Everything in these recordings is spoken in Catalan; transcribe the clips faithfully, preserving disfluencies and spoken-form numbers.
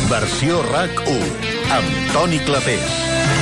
Versió RAC u, amb Toni Clapés.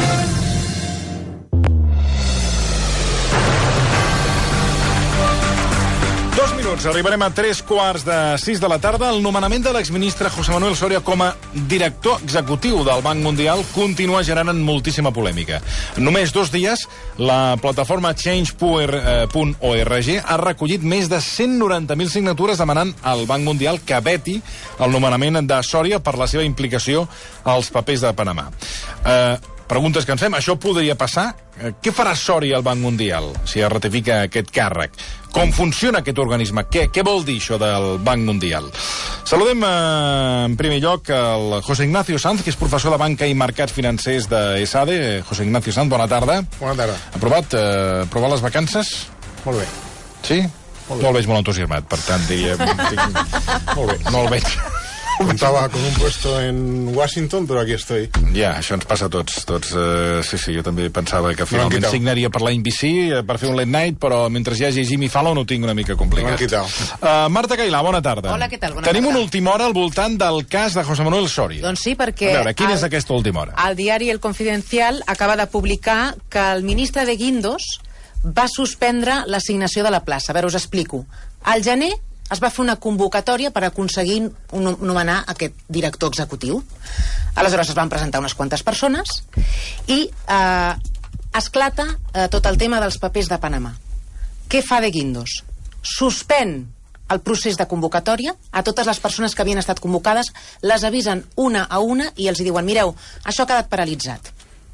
Dos minuts, arribarem a tres quarts de sis de la tarda. El nomenament de l'exministre José Manuel Soria com a director executiu del Banc Mundial continua generant moltíssima polèmica. En només dos dies, la plataforma change punt org ha recollit més de cent noranta mil signatures demanant al Banc Mundial que veti el nomenament de Soria per la seva implicació als papers de Panamà. Eh... Preguntes que ens fem. Això podria passar? Què farà Soria al Banc Mundial si es ratifica aquest càrrec? Com funciona aquest organisme? Què, què vol dir això del Banc Mundial? Saludem eh, en primer lloc el José Ignacio Sanz, que és professor de Banca i Mercats Financers de ESADE. José Ignacio Sanz, bona tarda. Bona tarda. Aprovat, eh, aprovat les vacances? Molt bé. Sí? Molt bé. No el veig molt entusiasmat, per tant diria... Molt bé. No el veig... Contaba con un puesto en Washington, però aquí estoy. Ja, això ens passa a tots. tots uh, sí, sí, jo també pensava que finalment signaria per la N B C, uh, per fer un late night, però mentre hi hagi Jimmy Fallon ho tinc una mica complicat. Uh, Marta Cailà, bona tarda. Hola, què tal? Bona Tenim tarda. una última hora al voltant del cas de José Manuel Soria. Doncs sí, perquè... A veure, quina el, és aquesta última hora? El diari El Confidencial acaba de publicar que el ministre de Guindos va suspendre l'assignació de la plaça. A veure, us explico. Al gener es va fer una convocatòria per aconseguir nomenar aquest director executiu. Aleshores es van presentar unes quantes persones i eh, esclata eh, tot el tema dels papers de Panamà. Què fa de Guindos? Suspèn el procés de convocatòria a totes les persones que havien estat convocades, les avisen una a una i els diuen, mireu, això ha quedat paralitzat.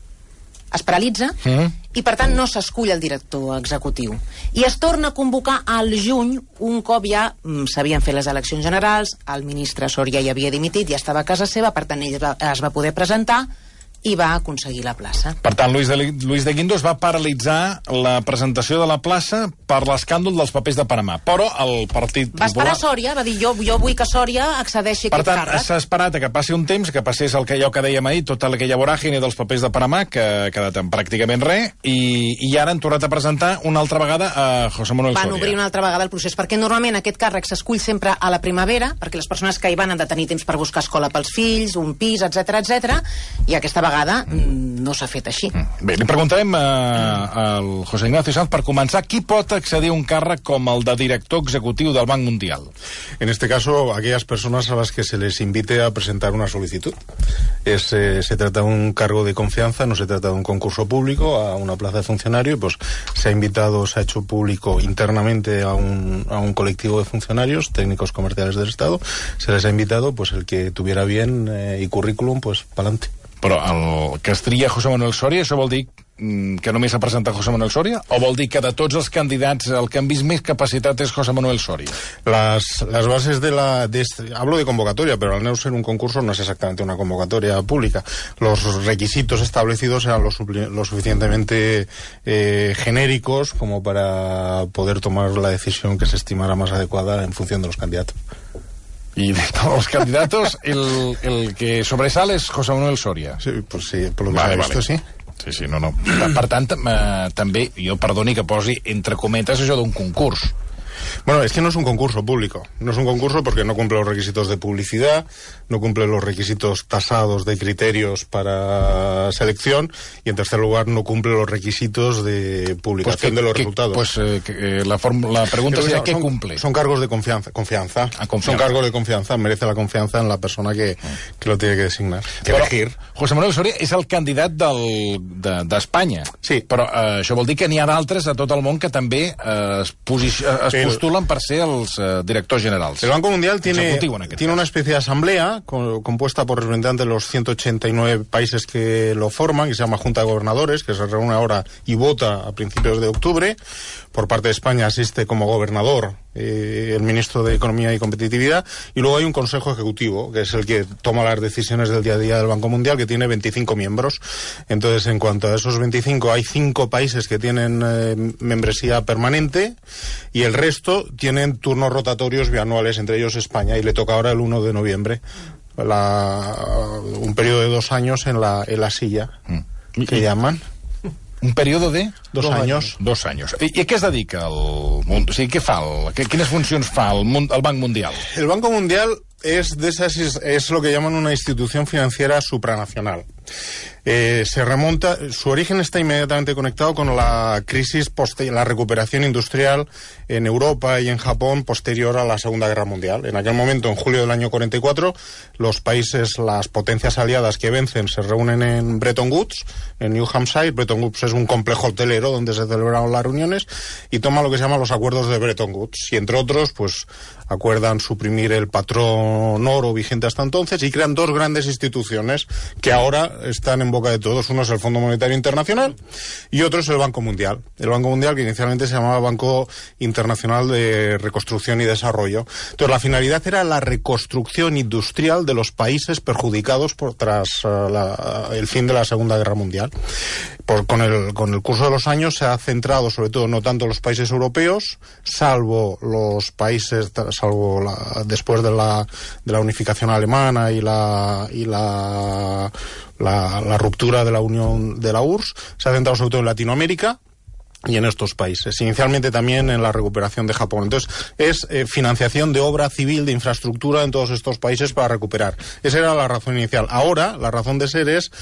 Es paralitza mm. i, per tant, no s'escull el director executiu. I es torna a convocar al juny, un cop ja mm, s'havien fet les eleccions generals, el ministre Soria ja havia dimitit, ja estava a casa seva, per tant, ell va, es va poder presentar i va aconseguir la plaça. Per tant, Luis de, Luis de Guindos va paralitzar la presentació de la plaça per l'escàndol dels papers de Panamà. Però el Partit Va esperar Popular... Soria, va dir, jo, jo vull que Soria accedeixi a per aquest tant, càrrec. s'ha esperat que passi un temps, que passés el que allò que dèiem ahir, tota aquella voràgine dels papers de Panamà, que ha quedat en pràcticament res, i, i ara han tornat a presentar una altra vegada a José Manuel Van Soria. obrir una altra vegada el procés, perquè normalment aquest càrrec s'escull sempre a la primavera, perquè les persones que hi van han de tenir temps per buscar escola pels fills, un pis, etcètera, etcètera, i aquesta vegada mm. no s'ha fet així. Bé, li preguntarem a, al José Ignacio Sanz, per començar, qui pot accedir a un càrrec com el de director executiu del Banc Mundial? En este caso, aquellas personas a las que se les invite a presentar una solicitud. Es, eh, se trata de un cargo de confianza, no se trata de un concurso público a una plaza de funcionario, pues se ha invitado, se ha hecho público internamente a un, a un colectivo de funcionarios, técnicos comerciales del Estado, se les ha invitado, pues el que tuviera bien eh, y currículum, pues pa'lante. Però el que es tria José Manuel Soria, això vol dir que només s'ha presentat José Manuel Soria? O vol dir que de tots els candidats el que han vist més capacitat és José Manuel Soria? Las, las bases de la... De este, hablo de convocatoria, pero al no ser un concurso no es exactamente una convocatoria pública. Los requisitos establecidos eran lo, lo suficientemente eh, genéricos como para poder tomar la decisión que se estimara más adecuada en función de los candidatos. Y de todos los candidatos, el, el que sobresale es José Manuel Soria. Sí, pues sí, por lo que vale, he visto, vale. sí. Sí, sí, no, no. Per tant, eh, també, jo perdoni que posi entre cometes això d'un concurs. Bueno, es que no es un concurso público. No es un concurso porque no cumple los requisitos de publicidad, no cumple los requisitos tasados de criterios para selección y, en tercer lugar, no cumple los requisitos de publicación pues que, de los que, resultados. Pues eh, que, la, la pregunta sería, ¿qué son, cumple? Son cargos de confianza. confianza. Ah, confianza. Son cargos de confianza. Merece la confianza en la persona que, que lo tiene que designar. Que però, elegir. José Manuel Soria és el candidat d'Espanya. De, sí. Però eh, això vol dir que n'hi ha d'altres a tot el món que també eh, es, es postulen per ser els eh, directors generals. El Banco Mundial tiene, tiene una especie de asamblea con, compuesta por representantes de los ciento ochenta y nueve países que lo forman, que se llama Junta de Gobernadores, que se reúne ahora y vota a principios de octubre. Por parte de España asiste como gobernador eh, el ministro de Economía y Competitividad, y luego hay un Consejo Ejecutivo, que es el que toma las decisiones del día a día del Banco Mundial, que tiene veinticinco miembros. Entonces, en cuanto a esos veinticinco, hay cinco países que tienen eh, membresía permanente, y el resto tienen turnos rotatorios bianuales, entre ellos España, y le toca ahora el uno de noviembre la, un periodo de dos años en la, en la silla, mm. que llaman. Un període de? Dos, dos anys. Dos anys. I, I a què es dedica el... O sigui, què fa? El, quines funcions fa el, el Banc Mundial? El Banco Mundial es de esas es, es lo que llaman una institución financiera supranacional. Eh, se remonta, su origen está inmediatamente conectado con la crisis, poste, la recuperación industrial en Europa y en Japón posterior a la Segunda Guerra Mundial. En aquel momento, en julio del año cuarenta y cuatro, los países, las potencias aliadas que vencen se reúnen en Bretton Woods, en New Hampshire. Bretton Woods es un complejo hotelero donde se celebraron las reuniones y toman lo que se llaman los acuerdos de Bretton Woods. Y entre otros, pues acuerdan suprimir el patrón oro vigente hasta entonces y crean dos grandes instituciones que ahora están en boca de todos. Uno es el Fondo Monetario Internacional y otro es el Banco Mundial. El Banco Mundial, que inicialmente se llamaba Banco Internacional de Reconstrucción y Desarrollo. Entonces, la finalidad era la reconstrucción industrial de los países perjudicados por tras uh, la, el fin de la Segunda Guerra Mundial. Por, con, el, con el curso de los años se ha centrado sobre todo no tanto en los países europeos, salvo los países, salvo la, después de la, de la unificación alemana y la y la, la, la ruptura de la unión de la U R S S, se ha centrado sobre todo en Latinoamérica y en estos países, inicialmente también en la recuperación de Japón. Entonces, es eh, financiación de obra civil, de infraestructura en todos estos países para recuperar. Esa era la razón inicial. Ahora, la razón de ser es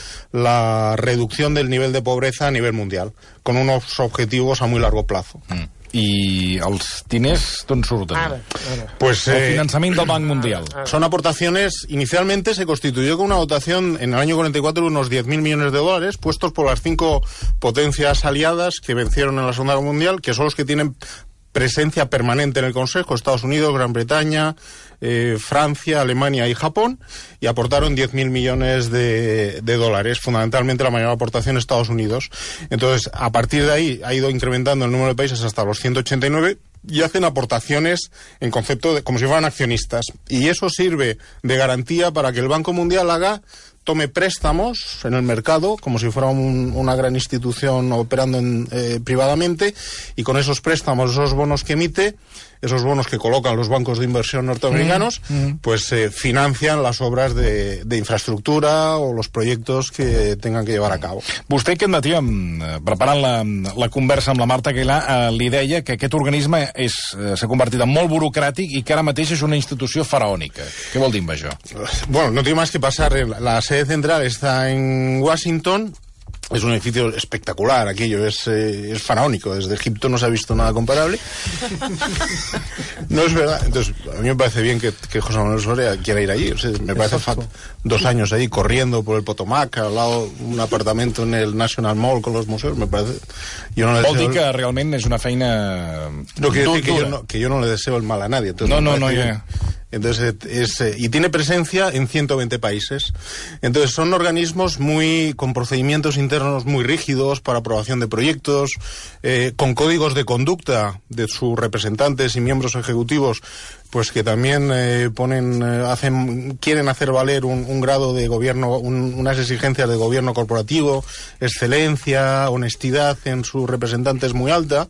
la reducción del nivel de pobreza a nivel mundial, con unos objetivos a muy largo plazo. Mm. I els diners d'on surten? Ara, ara. Pues, el eh, finançament del Banc Mundial. Son aportaciones. Inicialmente se constituyó con una dotación en el año cuarenta y cuatro de unos diez mil millones de dólares puestos por las cinco potencias aliadas que vencieron en la Segunda Guerra Mundial, que son los que tienen presencia permanente en el Consejo: Estados Unidos, Gran Bretaña, eh, Francia, Alemania y Japón, y aportaron diez mil millones de, de dólares, fundamentalmente la mayor aportación Estados Unidos. Entonces, a partir de ahí ha ido incrementando el número de países hasta los ciento ochenta y nueve y hacen aportaciones en concepto de como si fueran accionistas. Y eso sirve de garantía para que el Banco Mundial haga tome préstamos en el mercado, como si fuera un, una gran institución operando en, eh, privadamente, y con esos préstamos, esos bonos que emite, esos bonos que colocan los bancos de inversión norteamericanos, mm, mm. pues eh, financian las obras de, de infraestructura o los proyectos que tengan que llevar a cabo. Vostè aquest matí, preparant la, la conversa amb la Marta Aguilar, eh, li deia que aquest organisme és, eh, s'ha convertit en molt burocràtic i que ara mateix és una institució faraònica. Què vol dir amb això? Bueno, no tiene más que pasar. La sede central está en Washington. Es un edificio espectacular, aquello es, eh, es faraónico. Desde Egipto no se ha visto nada comparable. No es verdad. Entonces, a mí me parece bien que, que José Manuel Soria quiera ir allí. O sea, me parece fa- dos años ahí corriendo por el Potomac, al lado un apartamento en el National Mall con los museos. Me parece. Yo no le Vol deseo dir el... que realment és una feina... No quiere decir que yo no, que yo no le deseo el mal a nadie. Entonces, no, me no, no, bien. ya. Entonces, es, eh, y tiene presencia en ciento veinte países. Entonces, son organismos muy con procedimientos internos muy rígidos para aprobación de proyectos, eh, con códigos de conducta de sus representantes y miembros ejecutivos, pues que también eh, ponen, eh, hacen, quieren hacer valer un, un grado de gobierno, un, unas exigencias de gobierno corporativo, excelencia, honestidad en sus representantes muy alta,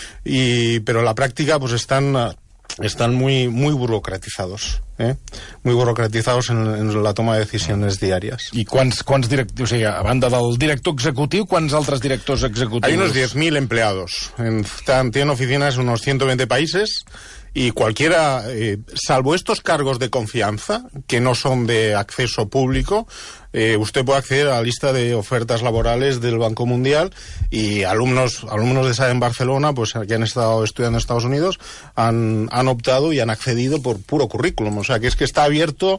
y pero en la práctica, pues están están muy muy burocratizados, ¿eh? Muy burocratizados en, en la toma de decisiones diarias. I quants, quants directius, o sigui, a banda del director executiu, quants altres directors executius? Hay unos diez mil empleados. En, tienen oficinas en unos ciento veinte países. Y cualquiera, eh, salvo estos cargos de confianza, que no son de acceso público, eh, usted puede acceder a la lista de ofertas laborales del Banco Mundial, y alumnos alumnos de esa en Barcelona, pues que han estado estudiando en Estados Unidos, han, han optado y han accedido por puro currículum. O sea, que es que está abierto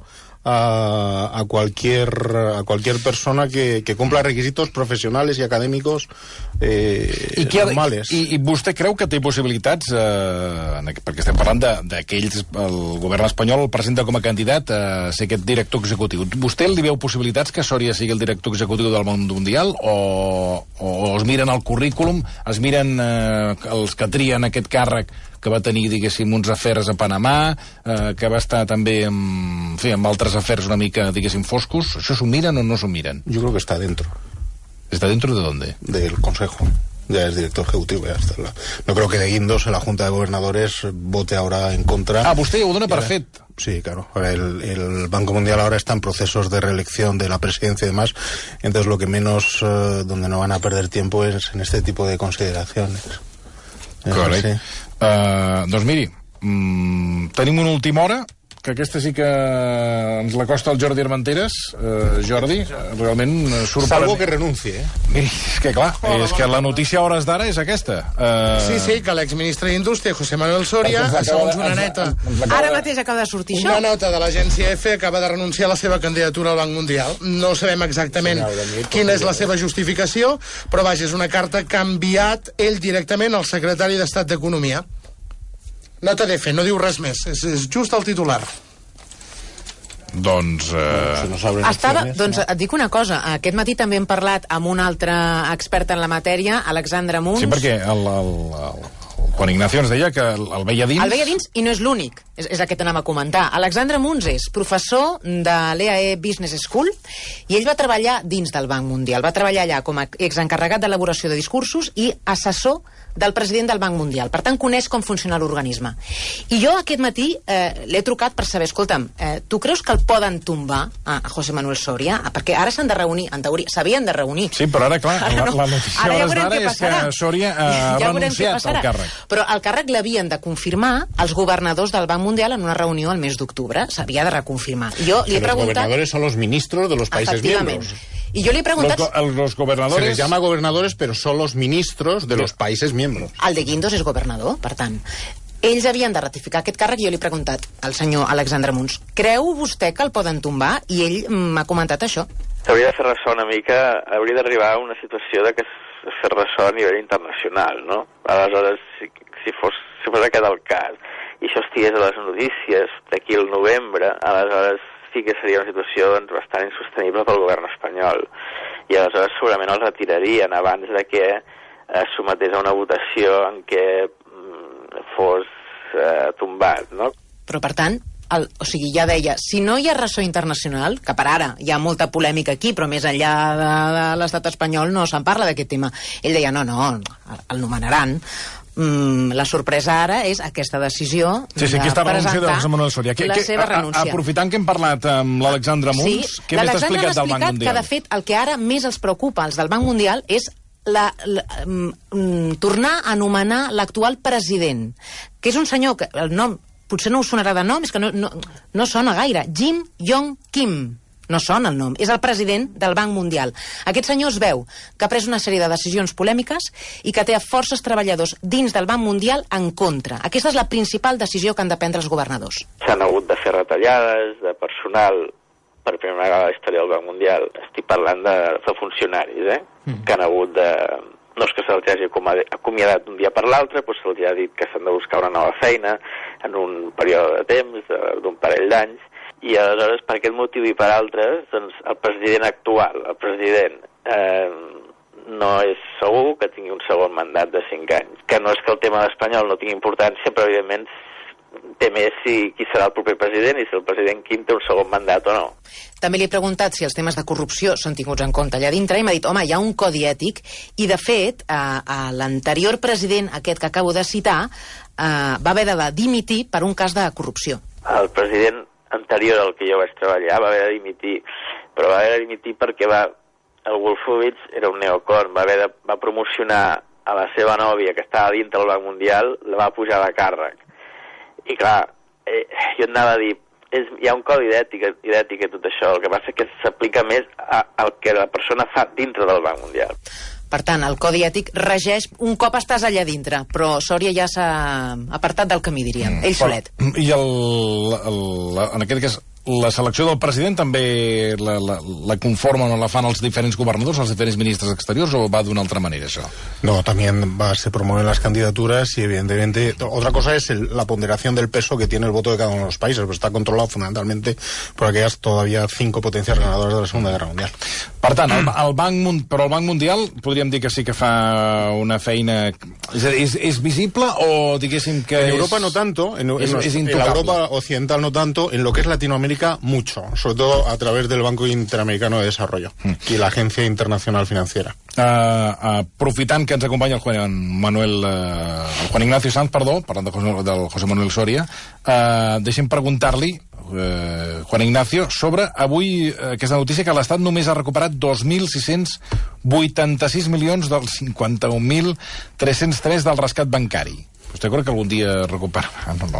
a, a cualquier a cualquier persona que, que cumpla requisitos profesionales y académicos eh, I que, normales. I, I vostè creu que té possibilitats, eh, perquè estem parlant d'aquells, el govern espanyol el presenta com a candidat a ser aquest director executiu. Vostè li veu possibilitats que Soria sigui el director executiu del Banc Mundial, o, o es miren el currículum, es miren eh, els que trien aquest càrrec, que va tenir, diguéssim, uns afers a Panamà, eh, que va estar també amb, en fi, amb altres afers una mica, diguéssim, foscos? Això s'ho miren o no s'ho miren? Yo creo que está dentro. ¿Está dentro de dónde? Del Consejo. Ya es director ejecutivo. Ya está. No creo que de Guindos en la Junta de Gobernadores vote ahora en contra. Ah, vostè ho dona per ahora, fet. Sí, claro. El, el Banco Mundial ahora está en procesos de reelección de la presidencia y demás. Entonces lo que menos, eh, donde no van a perder tiempo es en este tipo de consideraciones. Correcte. Sí. Uh, doncs miri, mm, tenim una última hora. que aquesta sí que ens la costa el Jordi Armenteres. Uh, Jordi, realment sorprenent. Salvo que renuncie, eh? Miri, és que clar, és que la notícia a hores d'ara és aquesta. Uh... Sí, sí, que l'exministre d'Indústria, José Manuel Soria, segons una neta... Ara mateix acaba de sortir això. Una nota de l'agència EFE acaba de renunciar a la seva candidatura al Banc Mundial. No sabem exactament quina és la seva justificació, però vaja, és una carta que ha enviat ell directament al secretari d'Estat d'Economia. Nota d'E F E, no diu res més, és, és just el titular. Doncs... Eh... Si no Estava, més, doncs no? et dic una cosa, aquest matí també hem parlat amb un altre expert en la matèria, Alexandre Muns. Sí, perquè el, el, el, el Juan Ignacio ens deia que el, el veia dins... El veia dins i no és l'únic, és, és aquest anem a comentar. Alexandre Muns és professor de l'E A E Business School i ell va treballar dins del Banc Mundial. Va treballar allà com a exencarregat d'elaboració de discursos i assessor del president del Banc Mundial. Per tant, coneix com funciona l'organisme. I jo aquest matí eh, l'he trucat per saber, escolta'm, eh, tu creus que el poden tombar a, a José Manuel Soria? Perquè ara s'han de reunir, en teoria, s'havien de reunir. Sí, però ara, clar, Ara la, no. la notícia Ara ja hores veurem d'ara què és que passarà. Soria ha Ja veurem què renunciat passarà. al càrrec. Però el càrrec l'havien de confirmar els governadors del Banc Mundial en una reunió al mes d'octubre. S'havia de reconfirmar. I jo li he Los preguntat... gobernadores son los ministros de los países Efectivament. miembros. I jo li he preguntat... Los, go- los Se gobernadores... les llama gobernadores, pero son los ministros de los países miembros. El de Guindos és governador, per tant. Ells havien de ratificar aquest càrrec i jo li he preguntat al senyor Alexandre Muns, creu vostè que el poden tombar? I ell m'ha comentat això. S'hauria de fer ressò una mica, hauria d'arribar a una situació de que es fer ressò a nivell internacional, no? Aleshores, si, si, fos, si fos aquest el cas, i això estigués a les notícies d'aquí al novembre, aleshores sí que seria una situació doncs, bastant insostenible pel govern espanyol. I aleshores segurament el retirarien abans de que eh, sometés a una votació en què mm, fos eh, tombat, no? Però, per tant, el, o sigui, ja deia, si no hi ha ressò internacional, que per ara hi ha molta polèmica aquí, però més enllà de, de l'estat espanyol no se'n parla d'aquest tema. Ell deia, no, no, el nomenaran. Mm, la sorpresa ara és aquesta decisió Sí, sí, aquí de està la renúncia de presentar José Manuel Soria. Que, la que, seva a, a, renúncia. aprofitant que hem parlat amb l'Alexandre Muns, Sí, què més t'ha l'Alexandre explicat m'ha del Banc explicat Mundial? que, de fet, el que ara més els preocupa als del Banc Mundial és la, la, mm, tornar a anomenar l'actual president, que és un senyor que el nom potser no us sonarà de nom, és que no, no, no sona gaire. Jim Yong Kim. No sona el nom. És el president del Banc Mundial. Aquest senyor es veu que ha pres una sèrie de decisions polèmiques i que té a forces treballadors dins del Banc Mundial en contra. Aquesta és la principal decisió que han de prendre els governadors. S'han hagut de fer retallades de personal per primera vegada a la història del Banc Mundial. Estic parlant de, de funcionaris, eh? Mm. Que han hagut de... No és que se'ls hagi acomiadat d'un dia per l'altre, però se'ls ha dit que s'han de buscar una nova feina en un període de temps, d'un parell d'anys, i aleshores, per aquest motiu i per altres, doncs, el president actual, el president, eh, no és segur que tingui un segon mandat de cinc anys. Que no és que el tema espanyol no tingui importància, però evidentment té més si qui serà el proper president i si el president Quim té un segon mandat o no. També li he preguntat si els temes de corrupció són tinguts en compte allà dintre i m'ha dit, home, hi ha un codi ètic i, de fet, a, a l'anterior president, aquest que acabo de citar, eh, va haver de dimitir per un cas de corrupció. El president anterior al que jo vaig treballar va haver de dimitir, però va haver de dimitir perquè va, el Wolfowitz era un neocon, va, haver de, va promocionar a la seva nòvia que estava dintre del Banc Mundial, la va pujar de càrrec. I clar, eh, jo anava a dir, és, hi ha un codi d'ètica i d'ètica i tot això, el que passa és que s'aplica més a, al que la persona fa dintre del Banc Mundial. Per tant, el codi ètic regeix un cop estàs allà dintre, però Soria ja s'ha apartat del camí, diríem, ell solet. I el, el, el, en aquest cas, la selecció del president també la, la, la conformen o la fan els diferents governadors, els diferents ministres exteriors, o va d'una altra manera, això? No, también va, se promueven las candidaturas y evidentemente otra cosa es el, la ponderación del peso que tiene el voto de cada uno de los países, pero está controlado fundamentalmente por aquellas todavía cinco potencias ganadoras de la Segunda Guerra Mundial. Per tant, el, el Banc, però el Banc Mundial podríem dir que sí que fa una feina... És, és, és visible o diguéssim que en és... Europa no tanto, en, és, en, és en la Europa occidental no tanto, en lo que es Latinoamérica mucho, sobre todo a través del Banco Interamericano de Desarrollo mm. y la Agencia Internacional Financiera. Uh, aprofitant que ens acompanya el Juan Manuel uh, el Juan Ignacio Sanz, perdó, parlant de José, del José Manuel Soria, uh, deixem preguntar-li uh, Juan Ignacio sobre avui uh, aquesta notícia que l'Estat només ha recuperat dos mil sis-cents vuitanta-sis milions dels cinquanta-un mil tres-cents tres del rescat bancari. Vostè creu que algun dia recuperarà? No, no.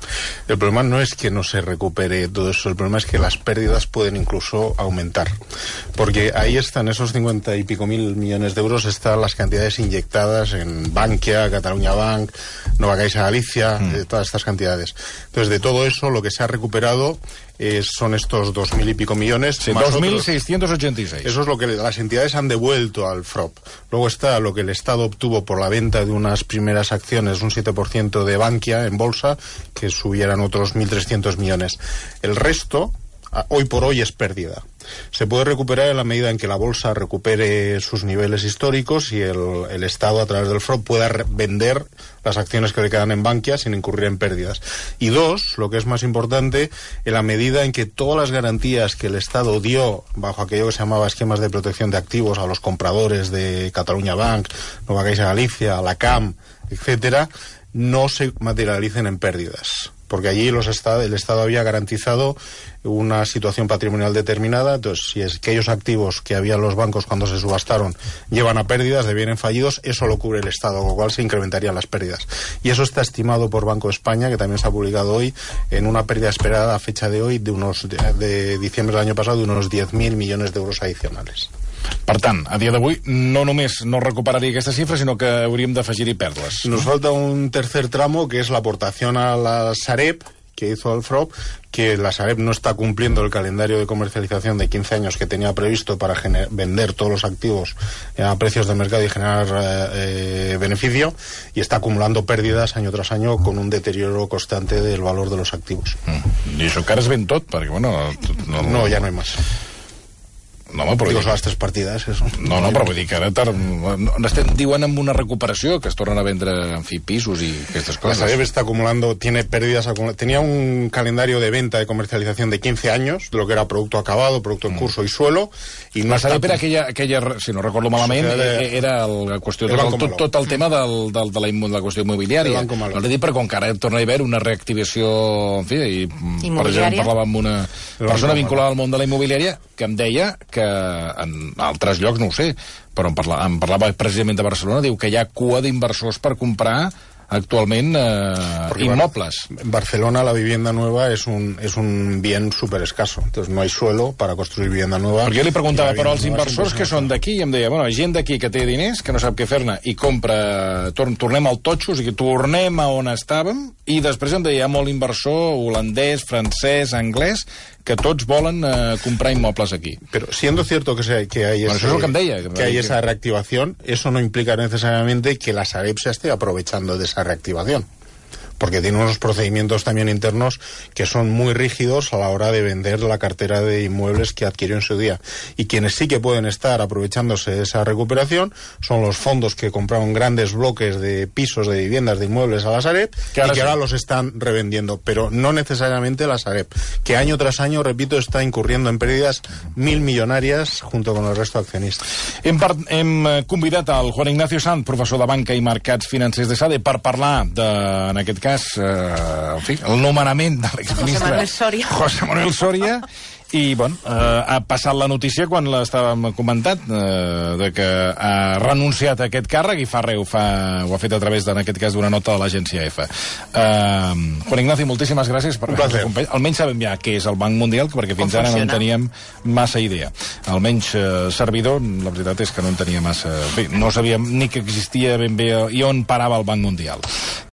El problema no es que no se recupere todo eso, el problema es que las pérdidas pueden incluso aumentar. Porque ahí están esos cincuenta y pico mil millones de euros, están las cantidades inyectadas en Bankia, Catalunya Bank, Nova Caixa Galicia, mm. eh, todas estas cantidades. Entonces, de todo eso, lo que se ha recuperado eh, son estos dos mil y pico millones. Sí, dos mil seiscientos ochenta y seis. Eso es lo que las entidades han devuelto al F R O P. Luego está lo que el Estado obtuvo por la venta de unas primeras acciones, un siete por ciento de Bankia en bolsa, que subieran otros mil trescientos millones. El resto, hoy por hoy, es pérdida. Se puede recuperar en la medida en que la bolsa recupere sus niveles históricos y el, el Estado, a través del F R O P, pueda re- vender las acciones que le quedan en Bankia sin incurrir en pérdidas. Y dos, lo que es más importante, en la medida en que todas las garantías que el Estado dio bajo aquello que se llamaba esquemas de protección de activos a los compradores de Catalunya Bank, Nova Caixa Galicia, la C A M, etcétera, no se materialicen en pérdidas. Porque allí los estados, el Estado había garantizado una situación patrimonial determinada. Entonces, si es aquellos activos que había los bancos cuando se subastaron llevan a pérdidas, devienen fallidos, eso lo cubre el Estado, con lo cual se incrementarían las pérdidas. Y eso está estimado por Banco de España, que también se ha publicado hoy, en una pérdida esperada a fecha de hoy, de unos de, de diciembre del año pasado, de unos diez mil millones de euros adicionales. Per tant, a dia d'avui no només no recuperaria aquesta xifra, sinó que hauríem d'afegir-hi pèrdues. Nos falta un tercer tramo, que es la aportación a la Sareb, que hizo el F R O P, que la Sareb no está cumpliendo el calendario de comercialización de quince años que tenía previsto para gener- vender todos los activos a precios de mercado y generar eh, beneficio, y está acumulando pérdidas año tras año con un deterioro constante del valor de los activos. Mm. I això que ara es ven tot, perquè, bueno... No, no ya no hay más. No, home, però... Digo, son las tres partidas, eso. No, no, però vull dir que ara tar... no, estem diuen amb una recuperació, que es tornen a vendre, en fi, pisos i aquestes La coses. Sareb está acumulando, tiene pérdidas, acumula- tenía un calendario de venta de comercialización de quince años, de lo que era producto acabado, producto en curso y suelo, y no La está... Sareb era aquella, aquella, si no recordo malament, Societat de- era el, la qüestió, El tot, Banco tot, Malo. tot el tema del, del, de, la, immo- de la qüestió immobiliària. El Banco Malo. No l'he dit, però com que ara torna a haver una reactivació, en fi, i per Immobiliària. exemple parlava amb una El persona Banco vinculada al món de la immobiliària que em deia que en altres llocs, no ho sé, però em, parla, em parlava precisament de Barcelona, diu que hi ha cua d'inversors per comprar actualment eh, Porque, inmobles. bueno, en Barcelona la vivienda nueva es un, es un bien súper escaso. Entonces no hay suelo para construir vivienda nueva. Perquè jo li preguntava, Y la però els vivienda nueva es inversors que són impresionante. d'aquí, i em deia, bueno, gent d'aquí que té diners, que no sap què fer-ne, i compra, torn, tornem al totxo, o sigui, tornem a on estàvem, i després em deia, hi ha molt inversor holandès, francès, anglès, que tots volen eh, comprar immobles aquí. Pero siendo cierto que, se, que hay, Bueno, ese- eso es lo que em deia, que em que hay deia esa que- reactivación, eso no implica necesariamente que la Sareb se esté aprovechando de esa reactivación. Porque tiene unos procedimientos también internos que son muy rígidos a la hora de vender la cartera de inmuebles que adquirió en su día. Y quienes sí que pueden estar aprovechándose de esa recuperación son los fondos que compraron grandes bloques de pisos, de viviendas, de inmuebles a la Sareb, Que ahora y que sí. ahora los están revendiendo, pero no necesariamente la Sareb, que año tras año, repito, está incurriendo en pérdidas mil millonarias junto con el resto de accionistas. Hem, par hem eh, convidat al Juan Ignacio Sanz, professor de Banca i Mercats Financers de SADE, per parlar, de, en aquest cas, eh, en fi, el nomenament de l'exministre José Manuel Soria. José Manuel Soria, i, bueno, eh, ha passat la notícia quan l'estàvem comentant, eh, de que ha renunciat a aquest càrrec i fa res, ho, fa, ho ha fet a través, en aquest cas, d'una nota de l'agència EFE. Eh, Juan Ignacio, moltíssimes gràcies per Un placer. acompanyar. Almenys sabem ja què és el Banc Mundial, perquè fins ara no en funciona. teníem massa idea. Almenys eh, servidor, la veritat és que no en tenia massa... Bé, no sabíem ni que existia ben bé i on parava el Banc Mundial.